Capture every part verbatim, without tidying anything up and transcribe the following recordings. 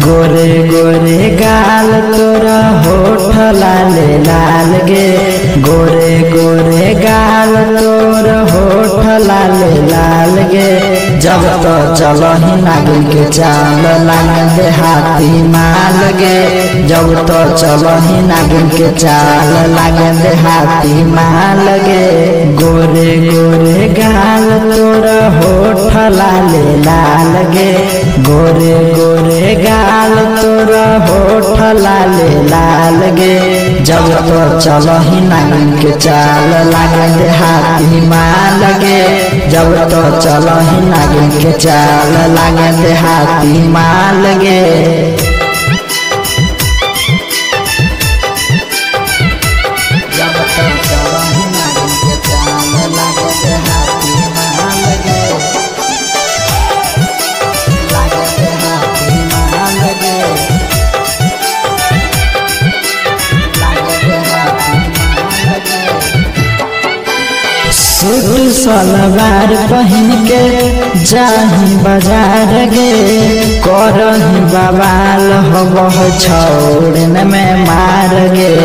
गोरे गोरे गाल तोरा होठ लाल लाल गे, गोरे गोरे गाल तोर होठ लाल लाल गे। जब तो चलो ही नागिन के चाल लागे देहाती माल गे, जब तो चलो ही नागिन के चाल लागे देहाती माल गे। गोरे गोरे गाल तोर होठ लाल लाल गे, गोरे गोरे गाल तोर होठ लाल लाल गे। जब तो चलो ही नागिन के चाल लागे देहाती माल गे, जब तो चलो ही नागिन के चाल लागे देहाती माल गे। जब तो चलो ही नागिन के चाल लागे देहाती माल गे, लागे देहाती माल गे, लागे देहाती माल गे। सूट सलवार पहन के जाही बाजार गे, करही बवाल हबह छोड़न में मार गे।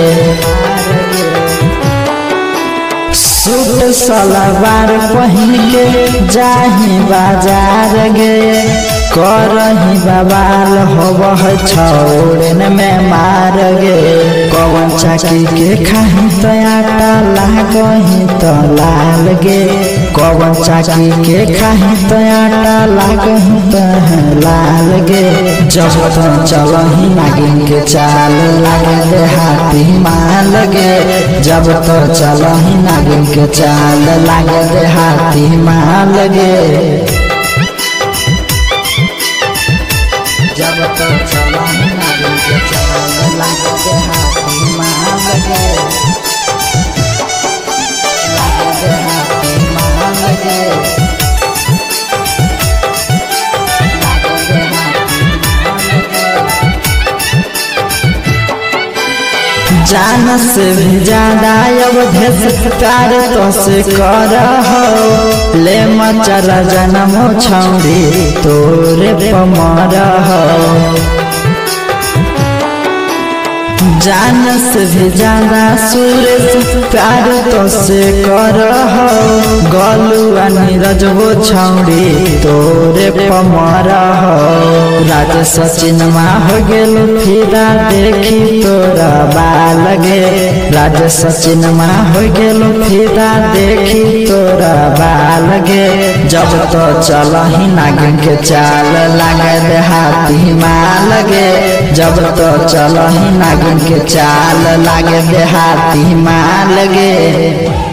सूट सलवार पहन के जाही बाजार गे, करही बवाल हबह छोड़न में मार गे। कौन चाकी के खाही तो आटा लागही तो लाल गे, कौन चाकी के खाही तो आटा लागही तो लाल गे। जब तो चलही नागिन के चाल लागे देहाती माल गे, जब तो चलही नागिन के चाल लागे देहाती माल गे। जब तो चलो ही नागिन के चाल लागे देहाती माल गे, लागे देहाती माल गे, लागे देहाती माल गे। जान से भी ज्यादा अवधेश प्यार तो से कर हो, ले मचर जन्म छौरी तोरे पमर हो। जान से भी ज्यादा सूरज प्यार तो से कर हो, गलुआ नीरज वो छौरी तोरे पमर हो। राज सचिन माँ हो गेल फिरा देखी तोरा बाल गे, राज सचिन माँ हो गेल फिरा देखी तोरा बाल गे। जब तो चलही नागिन के चाल लागे देहाती माल गे, जब तो चलही नागिन के चाल लागे देहाती माल गे।